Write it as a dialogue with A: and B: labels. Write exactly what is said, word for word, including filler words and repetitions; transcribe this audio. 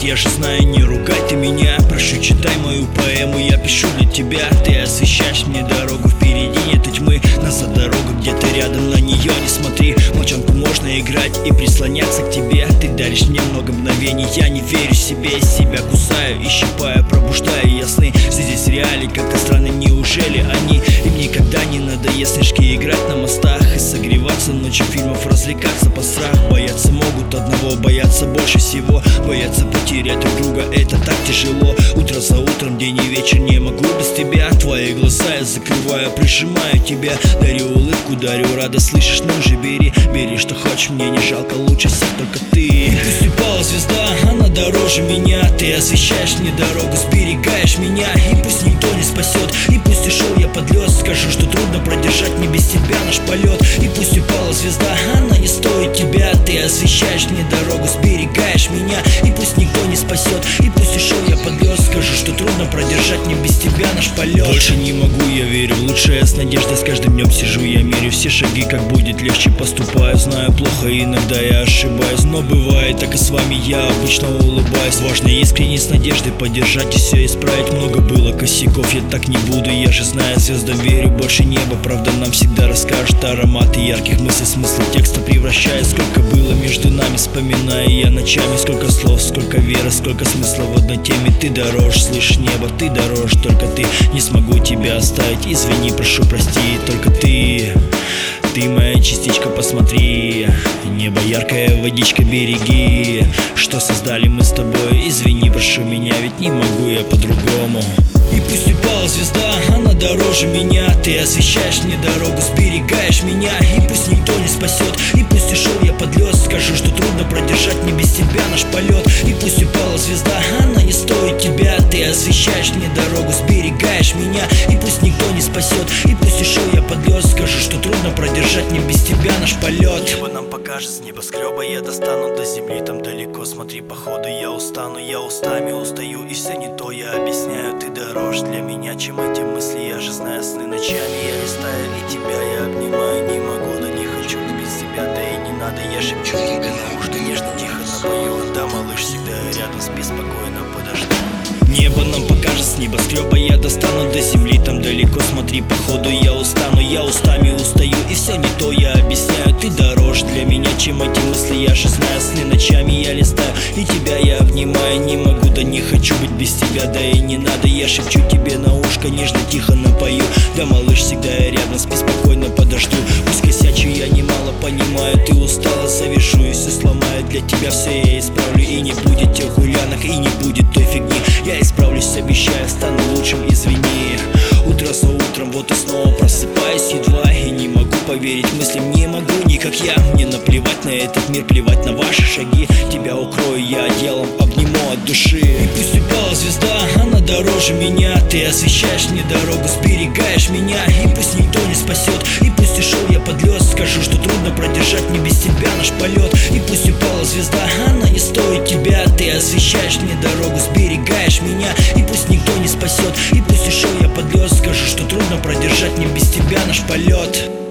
A: Ведь я же знаю, не ругай ты меня. Прошу, читай мою поэму, я пишу для тебя. Ты освещаешь мне дорогу, впереди нет тьмы. Назад дорога где-то рядом, на нее не смотри. Молчанку можно играть и прислоняться к тебе. Ты даришь мне много мгновений, я не верю себе. Себя кусаю и щипаю, пробуждаю ясны. Здесь реалии как-то странно, неужели они им никогда не надоест? Снежки играть на мостах и согреваться ночью фильмов, развлекаться по страх. Бояться могут одного, бояться больше всего. Бояться потерять друг друга, это так тяжело. Утро за утром, день и вечер, не могу без тебя. Твои глаза я закрываю, прижимаю тебя. Дарю улыбку, дарю радость, слышишь, ну же бери. Бери, что хочешь, мне не жалко, лучше всех только ты. И пусть упала звезда, она дороже меня. Ты освещаешь мне дорогу, сберегаешь меня. И пусть никто не спасет, и пусть ушел я под лед. Скажу, что трудно продержать мне без тебя наш полет. И пусть упала звезда, она не стоит тебя. Ты освещаешь мне дорогу, сберегаешь меня. И пусть никто не спасет, и пусть ушел я под лед. Скажу, что трудно продержать мне без тебя наш полет. Больше не могу, я верю в лучшее, с надеждой с каждым днем сижу. Я мерю все шаги, как будет легче поступаю. Знаю, плохо, иногда я ошибаюсь, но бывает так и с вами, я обычно улыбаюсь. Важно искренне с надеждой поддержать и все исправить. Много было косяков, я так не буду. Я же знаю, звездам верю, больше неба. Правда нам всегда расскажет ароматы ярких мыслей, смысл текста превращая. Сколько было между нами, вспоминая я ночами. Сколько слов, сколько веры, сколько смысла в одной теме. Ты дороже, слышишь небо, ты дороже, только ты. Не смогу тебя оставить, извини, прошу прости. Только ты, ты моя частичка, посмотри. Небо яркая, водичка, береги. Что создали мы с тобой, извини, прошу меня, ведь не могу я по-другому. И пусть упала звезда, она дороже меня. Ты освещаешь мне дорогу, сберегаешь меня. И пусть никто не спасет, и пусть ушел я под лед. Скажу, что трудно продержать мне без тебя наш полет. И пусть упала звезда, она не стоит тебя. Ты освещаешь мне дорогу, сберегаешь меня. И пусть никто не спасет, и пусть ушел я под лед. Скажу, что трудно продержать мне без тебя наш полет.
B: Небо нам покажет с небоскреба, я достану до земли, там далеко. Смотри, походу я устану, я устами устаю. И все не то я объясняю, ты дороже для меня, чем эти мысли. Я же знаю, сны ночами я листаю, и тебя я обнимаю. Не могу, да не хочу без тебя, да и не надо. Я шепчу тебе на ушко, нежно, тихо напою. Да, малыш, всегда рядом, спи спокойно, подожди.
A: Небо нам покажет с небоскреба, я достану до земли, там далеко. Смотри, походу я устану, я устами устаю. И все не то я объясняю, ты дороже для меня, чем эти мысли. Я же знаю, сны ночами я листаю, и тебя я обнимаю. Не могу, да не хочу быть без тебя, да и не надо. Я шепчу тебе на ушко, нежно, тихо напою. Да, малыш, всегда я рядом, спи спокойно, подожду. Пусть косячу я немало, понимаю, ты устала, завяжу и все сломаю. Для тебя все я исправлю, и не будет тех гулянок, и не будет той фигни. Я исправлюсь, обещаю, стану лучшим, извини. Утро за утром, вот и снова просыпаюсь едва. И не могу поверить мыслям, не могу, не как я. Мне наплевать на этот мир, плевать на ваши шаги. Тебя укрою я одеялом, обниму от души. И пусть упала звезда, она дороже меня. Ты освещаешь мне дорогу, сберегаешь меня. И пусть никто не спасет, и пусть ушел я под лед. Скажу, что трудно продержать мне без тебя наш полет. И пусть упала звезда, она не стоит тебя. Ты освещаешь мне дорогу, сберегаешь меня. И пусть никто не спасет, и пусть ушел я под лед. Скажу, что трудно продержать мне без тебя наш полет.